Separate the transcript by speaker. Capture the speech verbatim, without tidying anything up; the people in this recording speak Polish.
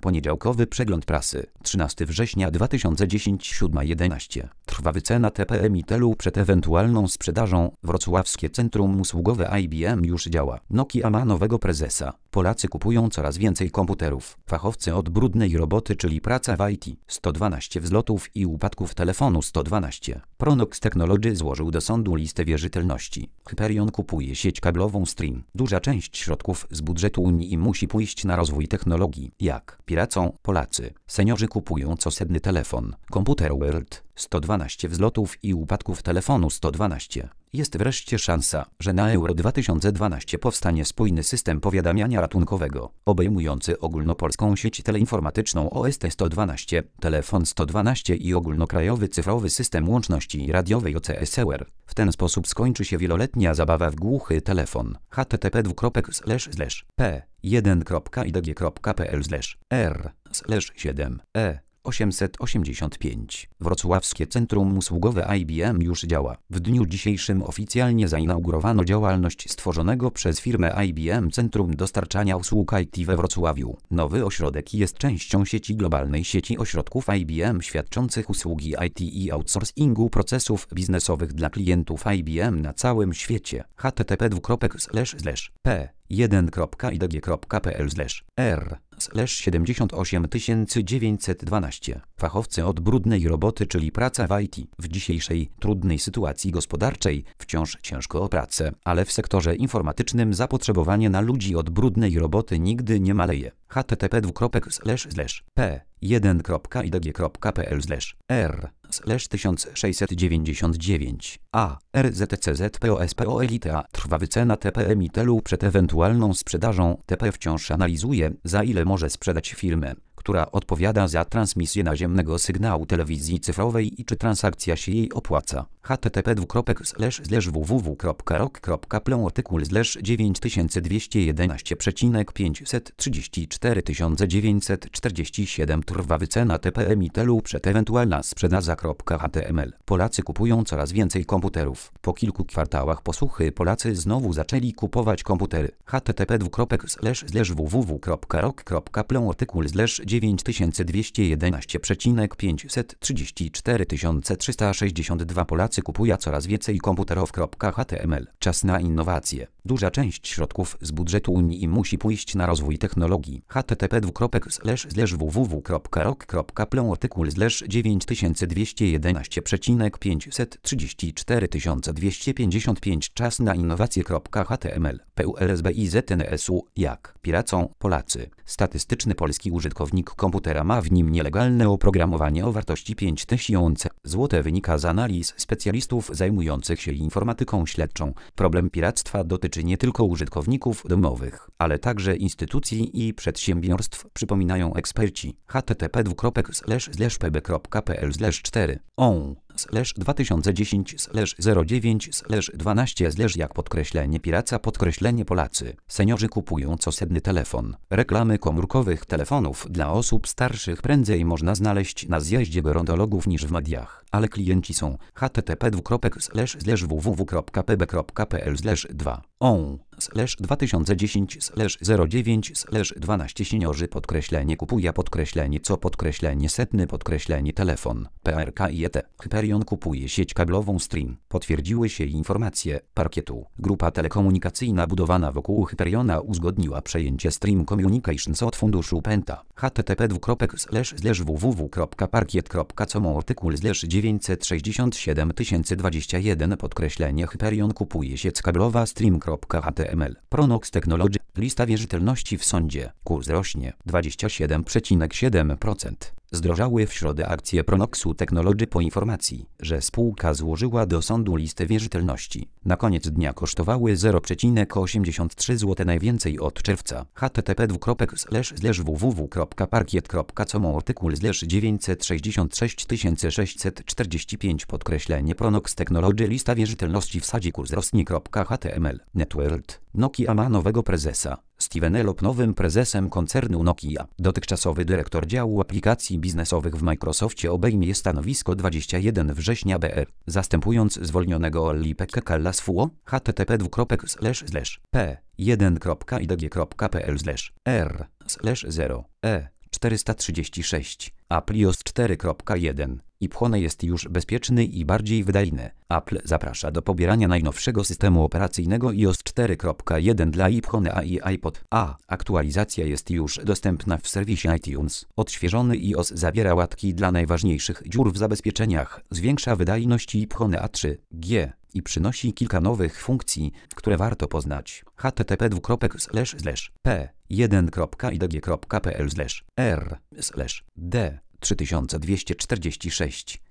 Speaker 1: Poniedziałkowy przegląd prasy. trzynastego września dwa tysiące dziesiątego, siódma jedenaście. Trwa wycena T P Emitelu przed ewentualną sprzedażą. Wrocławskie centrum usługowe I B M już działa. Nokia ma nowego prezesa. Polacy kupują coraz więcej komputerów. Fachowcy od brudnej roboty, czyli praca w I T. sto dwanaście wzlotów i upadków telefonu sto dwanaście. Pronox Technology złożył do sądu listę wierzytelności. Hyperion kupuje sieć kablową Stream. Duża część środków z budżetu Unii musi pójść na rozwój technologii. Jak? Piracą Polacy. Seniorzy kupują cosetny telefon. Komputer World. sto dwanaście wzlotów i upadków telefonu sto dwanaście. Jest wreszcie szansa, że na Euro dwa tysiące dwanaście powstanie spójny system powiadamiania ratunkowego, obejmujący ogólnopolską sieć teleinformatyczną O S T sto dwanaście, telefon sto dwanaście i ogólnokrajowy cyfrowy system łączności radiowej O C S E R. W ten sposób skończy się wieloletnia zabawa w głuchy telefon. h t t p dwukropek slash slash p jeden kropka i d g kropka p l slash r slash siedem e osiemset osiemdziesiąt pięć. Wrocławskie centrum usługowe I B M już działa. W dniu dzisiejszym oficjalnie zainaugurowano działalność stworzonego przez firmę I B M Centrum Dostarczania Usług I T we Wrocławiu. Nowy ośrodek jest częścią sieci globalnej sieci ośrodków I B M świadczących usługi I T i outsourcingu procesów biznesowych dla klientów I B M na całym świecie. h t t p dwukropek slash slash p jeden kropka i d g kropka p l slash r slash siedemdziesiąt osiem tysięcy dziewięćset dwanaście. Fachowcy od brudnej roboty, czyli praca w I T. W dzisiejszej trudnej sytuacji gospodarczej wciąż ciężko o pracę, ale w sektorze informatycznym zapotrzebowanie na ludzi od brudnej roboty nigdy nie maleje. h t t p dwukropek slash slash p jeden kropka i d g kropka p l slash r slash tysiąc sześćset dziewięćdziesiąt dziewięć. A. R Z C Z P O S P O Elite A. Trwa wycena T P Emitelu przed ewentualną sprzedażą. T P wciąż analizuje, za ile może sprzedać firmę, która odpowiada za transmisję naziemnego sygnału telewizji cyfrowej i czy transakcja się jej opłaca. h t t p dwukropek slash slash w w w kropka rok kropka p l artykuł slash dziewięć tysięcy dwieście jedenaście przecinek pięćset trzydzieści cztery tysiące dziewięćset czterdzieści siedem. Trwa wycena T P Emitelu przed ewentualna sprzedaża.html. Polacy kupują coraz więcej komputerów. Po kilku kwartałach posłuchy Polacy znowu zaczęli kupować komputery. h t t p dwukropek slash slash w w w kropka rok kropka p l artykuł slash dziewięć tysięcy dwieście jedenaście przecinek pięćset trzydzieści cztery tysiące trzysta sześćdziesiąt dwa. Polacy kupują coraz więcej komputerów.html. Czas na innowacje. Duża część środków z budżetu Unii musi pójść na rozwój technologii. h t t p dwukropek slash slash w w w kropka rok kropka p l artykuł slash dziewięć tysięcy dwieście jedenaście przecinek pięćset trzydzieści cztery tysiące dwieście pięćdziesiąt pięć. Czas na innowacje.html. P U L S B I Z N S U. Jak? Piracą Polacy. Statystyczny polski użytkownik komputera ma w nim nielegalne oprogramowanie o wartości pięć tysięcy złotych. Wynika z analiz specjalistów zajmujących się informatyką śledczą. Problem piractwa dotyczy nie tylko użytkowników domowych, ale także instytucji i przedsiębiorstw, przypominają eksperci. h t t p dwukropek slash slash p b kropka p l slash cztery on slash dwa tysiące dziesięć slash zero dziewięć slash dwanaście slash jak podkreślenie piraca podkreślenie Polacy. Seniorzy kupują cosetny telefon. Reklamy komórkowych telefonów dla osób starszych prędzej można znaleźć na zjeździe gerontologów niż w mediach, ale klienci są. h t t p dwukropek slash slash w w w kropka p b kropka p l slash dwa on slash dwa tysiące dziesięć slash zero dziewięć slash dwanaście. Seniorzy podkreślenie kupuje podkreślenie co podkreślenie setny podkreślenie telefon. P R K I E T. Hyperion kupuje sieć kablową Stream. Potwierdziły się informacje Parkietu. Grupa telekomunikacyjna budowana wokół Hyperiona uzgodniła przejęcie Stream Communications od funduszu Penta. h t t p dwukropek slash slash w w w kropka parkiet kropka com artykuł slash dziewięćset sześćdziesiąt siedem tysięcy dwadzieścia jeden podkreślenie Hyperion kupuje sieć kablowa Stream.html. Pronox Technology. Lista wierzytelności w sądzie. Kurs rośnie dwadzieścia siedem przecinek siedem procent. Zdrożały w środę akcje Pronoxu Technology po informacji, że spółka złożyła do sądu listę wierzytelności. Na koniec dnia kosztowały zero przecinek osiemdziesiąt trzy złotych najwięcej od czerwca. h t t p dwukropek slash slash w w w kropka parkiet kropka com artykuł slash dziewięćset sześćdziesiąt sześć tysięcy sześćset czterdzieści pięć podkreślenie Pronox Technology lista wierzytelności w sadzie kurs rośnie.html. Networld. Nokia ma nowego prezesa. Steven Elop nowym prezesem koncernu Nokia. Dotychczasowy dyrektor działu aplikacji biznesowych w Microsoftie obejmie stanowisko dwudziestego pierwszego września br, zastępując zwolnionego Olli-Pekka Kallasvuo. h t t p dwukropek slash slash p jeden kropka i d g kropka p l slash r slash zero e czterysta trzydzieści sześć. Apple iOS cztery kropka jeden. iPhone jest już bezpieczny i bardziej wydajny. Apple zaprasza do pobierania najnowszego systemu operacyjnego iOS cztery kropka jeden dla iPhone'a i iPod. A aktualizacja jest już dostępna w serwisie iTunes. Odświeżony iOS zawiera łatki dla najważniejszych dziur w zabezpieczeniach, zwiększa wydajność iPhone'a trzy G i przynosi kilka nowych funkcji, które warto poznać. h t t p dwukropek slash slash p jeden kropka i d g kropka p l slash r slash d trzy tysiące dwieście czterdzieści sześć